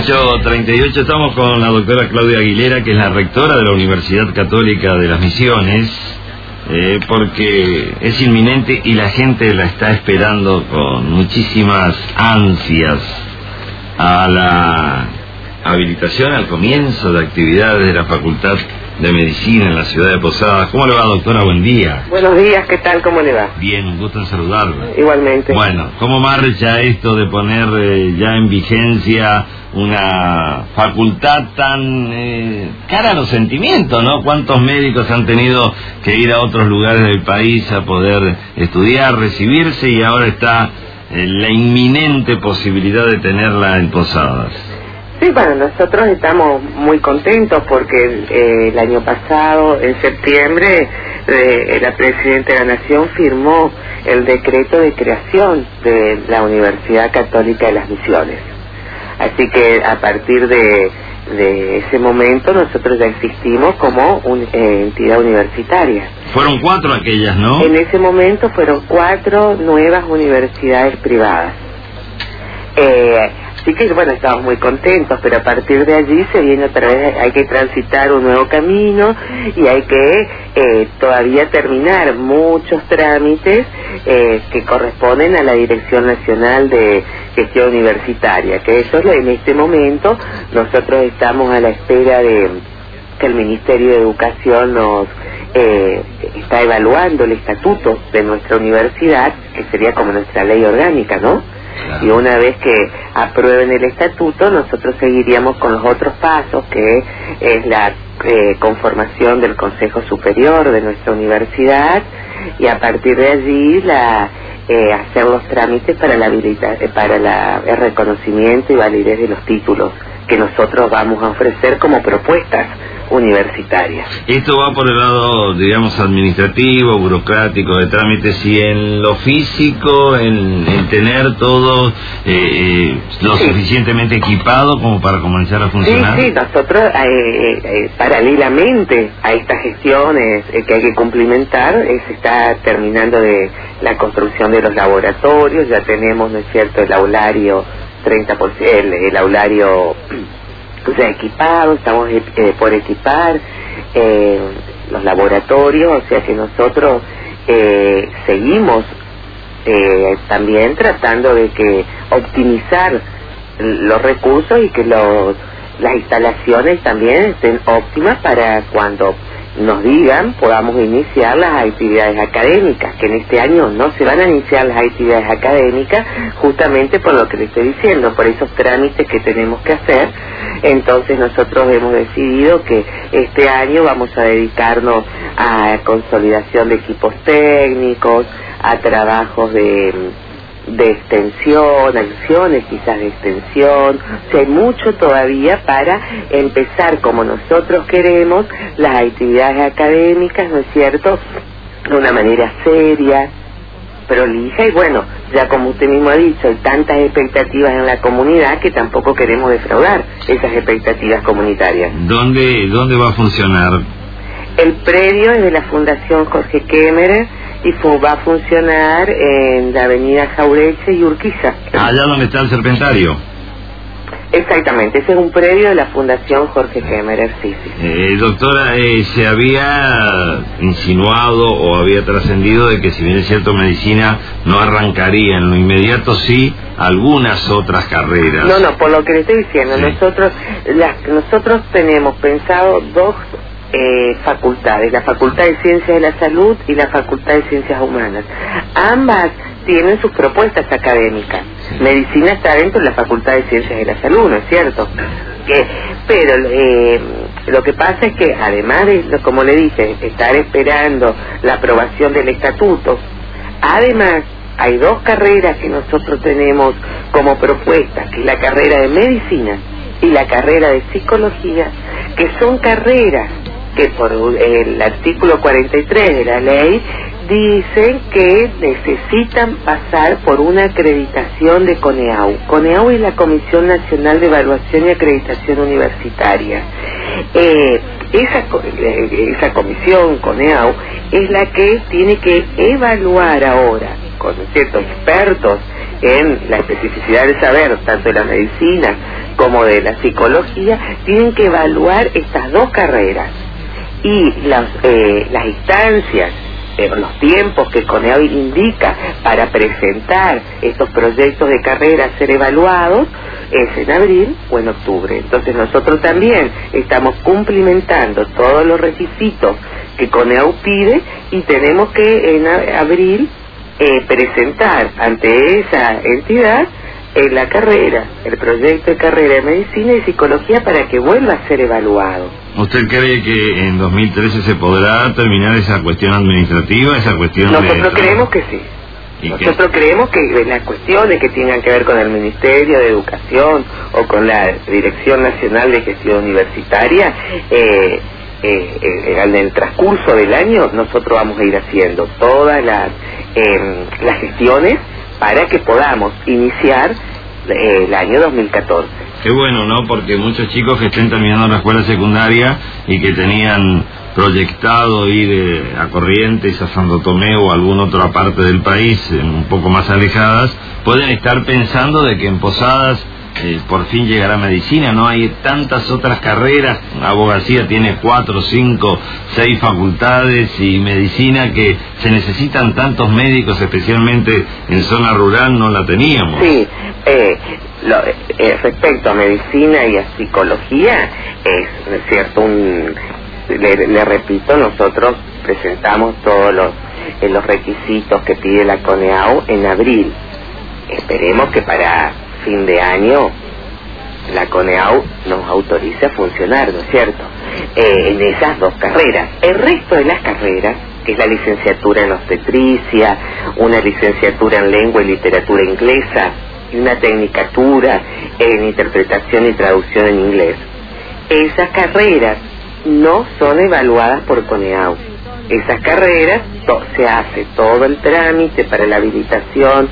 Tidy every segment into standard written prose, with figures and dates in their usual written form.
8:38, estamos con la doctora Claudia Aguilera, que es la rectora de la Universidad Católica de las Misiones, porque es inminente y la gente la está esperando con muchísimas ansias a la habilitación, al comienzo de actividades de la Facultad de Medicina en la ciudad de Posadas. ¿Cómo le va, doctora? Buen día. Buenos días, ¿qué tal? ¿Cómo le va? Bien, un gusto en saludarla. Igualmente. Bueno, ¿cómo marcha esto de poner ya en vigencia una facultad tan cara a los sentimientos, ¿no? ¿Cuántos médicos han tenido que ir a otros lugares del país a poder estudiar, recibirse, y ahora está la inminente posibilidad de tenerla en Posadas? Sí, bueno, nosotros estamos muy contentos porque el año pasado, en septiembre, la Presidenta de la Nación firmó el decreto de creación de la Universidad Católica de las Misiones. Así que a partir de ese momento nosotros ya existimos como entidad universitaria. Fueron 4 aquellas, ¿no? En ese momento fueron 4 nuevas universidades privadas. Así que bueno, estamos muy contentos, pero a partir de allí se viene otra vez, hay que transitar un nuevo camino y hay que todavía terminar muchos trámites que corresponden a la Dirección Nacional de Gestión Universitaria, que eso en este momento nosotros estamos a la espera de que el Ministerio de Educación nos está evaluando el estatuto de nuestra universidad, que sería como nuestra ley orgánica, ¿no? Claro. Y una vez que aprueben el estatuto, nosotros seguiríamos con los otros pasos, que es la conformación del Consejo Superior de nuestra universidad, y a partir de allí hacer los trámites para el reconocimiento y validez de los títulos que nosotros vamos a ofrecer como propuestas universitarias. Esto va por el lado, digamos, administrativo, burocrático, de trámites, y en lo físico, en tener todo lo suficientemente equipado como para comenzar a funcionar. Sí, nosotros paralelamente a estas gestiones que hay que cumplimentar, se está terminando de la construcción de los laboratorios. Ya tenemos, ¿no es cierto?, el aulario 30%, el aulario ya equipado, estamos por equipar los laboratorios, o sea que nosotros seguimos también tratando de que optimizar los recursos y que las instalaciones también estén óptimas para cuando nos digan podamos iniciar las actividades académicas, que en este año no se van a iniciar las actividades académicas justamente por lo que le estoy diciendo, por esos trámites que tenemos que hacer. Entonces nosotros hemos decidido que este año vamos a dedicarnos a consolidación de equipos técnicos, a trabajos de extensión, acciones quizás de extensión. O sea, hay mucho todavía para empezar como nosotros queremos las actividades académicas, ¿no es cierto?, de una manera seria, prolija, y bueno, ya como usted mismo ha dicho, hay tantas expectativas en la comunidad que tampoco queremos defraudar esas expectativas comunitarias. ¿Dónde va a funcionar? El predio es de la Fundación Jorge Kemmerer y va a funcionar en la avenida Jaureche y Urquiza. Allá donde está el Serpentario. Exactamente, ese es un predio de la Fundación Jorge Kemmerer, sí. Doctora, se había insinuado o había trascendido de que, si bien es cierto, medicina no arrancaría en lo inmediato, sí algunas otras carreras. No, por lo que le estoy diciendo, sí. Nosotros tenemos pensado 2 facultades, la Facultad de Ciencias de la Salud y la Facultad de Ciencias Humanas. Ambas tienen sus propuestas académicas. Medicina está dentro de la Facultad de Ciencias de la Salud, ¿no es cierto? Pero lo que pasa es que, además de, como le dije, estar esperando la aprobación del estatuto, además hay 2 carreras que nosotros tenemos como propuesta, que es la carrera de Medicina y la carrera de Psicología, que son carreras que por el artículo 43 de la ley dicen que necesitan pasar por una acreditación de CONEAU. CONEAU es la Comisión Nacional de Evaluación y Acreditación Universitaria. Esa comisión, CONEAU, es la que tiene que evaluar ahora, con ciertos expertos en la especificidad del saber, tanto de la medicina como de la psicología, tienen que evaluar estas dos carreras. Y las instancias, los tiempos que CONEAU indica para presentar estos proyectos de carrera a ser evaluados es en abril o en octubre. Entonces nosotros también estamos cumplimentando todos los requisitos que CONEAU pide y tenemos que en abril presentar ante esa entidad la carrera, el proyecto de carrera de medicina y psicología para que vuelva a ser evaluado. ¿Usted cree que en 2013 se podrá terminar esa cuestión administrativa, esa cuestión Nosotros creemos que sí. Nosotros creemos que las cuestiones que tengan que ver con el Ministerio de Educación o con la Dirección Nacional de Gestión Universitaria, en el transcurso del año nosotros vamos a ir haciendo todas las gestiones para que podamos iniciar el año 2014. Qué bueno, ¿no? Porque muchos chicos que estén terminando la escuela secundaria y que tenían proyectado ir a Corrientes, a Santo Tomé o a alguna otra parte del país, un poco más alejadas, pueden estar pensando de que en Posadas por fin llegará medicina. No hay tantas otras carreras. Abogacía tiene 4, 5, 6 facultades, y medicina, que se necesitan tantos médicos, especialmente en zona rural, no la teníamos. Sí, respecto a medicina y a psicología, es cierto, le repito, nosotros presentamos todos los requisitos que pide la CONEAU en abril. Esperemos que para fin de año la CONEAU nos autorice a funcionar, ¿no es cierto?, en esas dos carreras. El resto de las carreras, que es la licenciatura en obstetricia, una licenciatura en lengua y literatura inglesa y una tecnicatura en interpretación y traducción en inglés, esas carreras no son evaluadas por CONEAU. Esas carreras se hace todo el trámite para la habilitación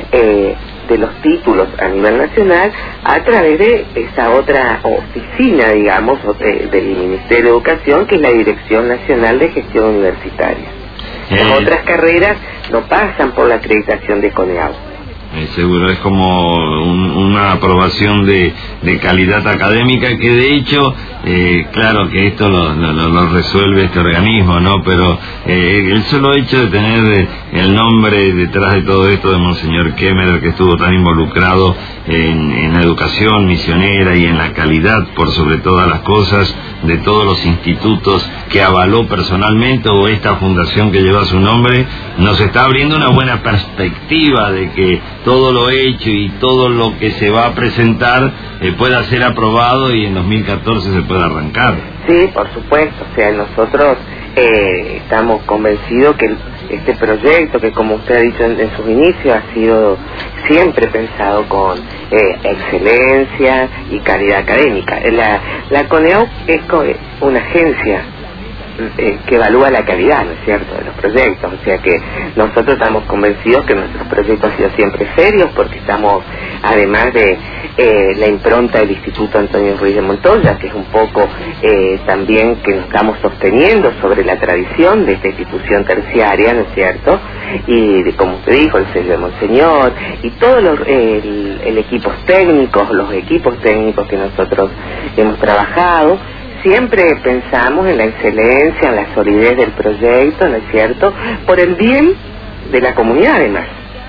de los títulos a nivel nacional a través de esa otra oficina, digamos, del Ministerio de Educación, que es la Dirección Nacional de Gestión Universitaria. Las otras carreras no pasan por la acreditación de CONEAU. Seguro, es como una aprobación de calidad académica, que de hecho, claro que esto lo resuelve este organismo, ¿no? Pero el solo hecho de tener el nombre detrás de todo esto de Monseñor Kemmerer, que estuvo tan involucrado en la educación misionera y en la calidad, por sobre todas las cosas, de todos los institutos que avaló personalmente, o esta fundación que lleva su nombre, nos está abriendo una buena perspectiva de que todo lo hecho y todo lo que se va a presentar pueda ser aprobado y en 2014 se pueda arrancar. Sí, por supuesto. O sea, nosotros estamos convencidos que este proyecto, que como usted ha dicho en sus inicios, ha sido siempre pensado con excelencia y calidad académica. La CONEAU es una agencia que evalúa la calidad, ¿no es cierto?, de los proyectos. O sea que nosotros estamos convencidos que nuestros proyectos han sido siempre serios, porque estamos, además de la impronta del Instituto Antonio Ruiz de Montoya, que es un poco también que nos estamos sosteniendo sobre la tradición de esta institución terciaria, ¿no es cierto?, y como usted dijo, el sello de Monseñor y todos los equipos técnicos que nosotros hemos trabajado. Siempre pensamos en la excelencia, en la solidez del proyecto, ¿no es cierto?, por el bien de la comunidad, además.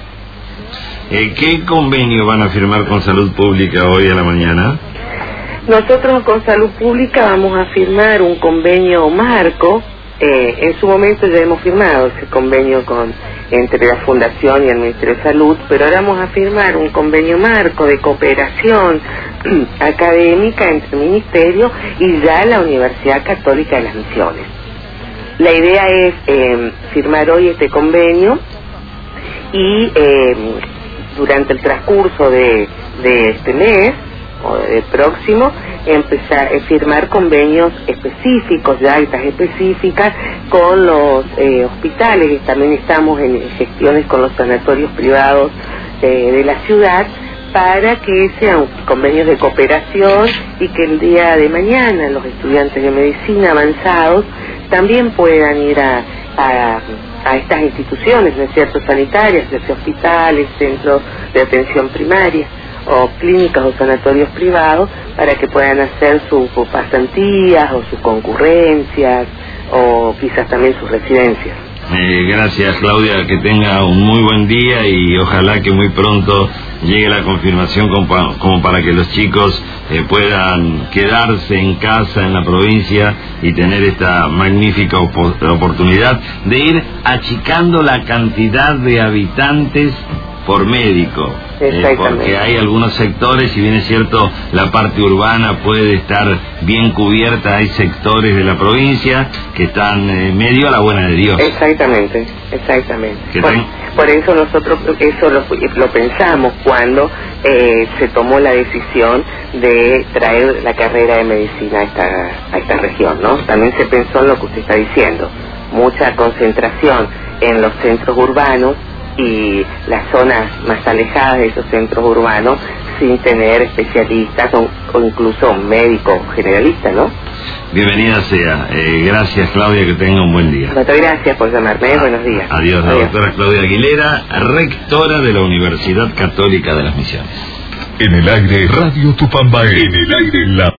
¿Qué convenio van a firmar con Salud Pública hoy a la mañana? Nosotros con Salud Pública vamos a firmar un convenio marco. En su momento ya hemos firmado ese convenio entre la Fundación y el Ministerio de Salud, pero ahora vamos a firmar un convenio marco de cooperación académica entre el Ministerio y ya la Universidad Católica de las Misiones. La idea es firmar hoy este convenio y durante el transcurso de este mes o del próximo empezar a firmar convenios específicos, ya actas específicas con los hospitales, que también estamos en gestiones con los sanatorios privados de la ciudad, para que sean convenios de cooperación y que el día de mañana los estudiantes de medicina avanzados también puedan ir a estas instituciones, ¿no es cierto?, sanitarias, desde hospitales, centros de atención primaria. o clínicas o sanatorios privados para que puedan hacer sus pasantías o sus concurrencias o quizás también sus residencias. Gracias, Claudia, que tenga un muy buen día y ojalá que muy pronto llegue la confirmación como para que los chicos puedan quedarse en casa en la provincia y tener esta magnífica oportunidad de ir achicando la cantidad de habitantes por médico, porque hay algunos sectores, si bien es cierto la parte urbana puede estar bien cubierta, hay sectores de la provincia que están medio a la buena de Dios. Exactamente. Por eso nosotros eso lo pensamos cuando se tomó la decisión de traer la carrera de medicina a esta región, ¿no? También se pensó en lo que usted está diciendo, mucha concentración en los centros urbanos y las zonas más alejadas de esos centros urbanos sin tener especialistas o incluso médicos generalistas, ¿no? Bienvenida sea. Gracias, Claudia, que tenga un buen día. Muchas gracias por llamarme. Buenos días. Adiós, la doctora Claudia Aguilera, rectora de la Universidad Católica de las Misiones. En el aire, Radio Tupambaé. En el aire, la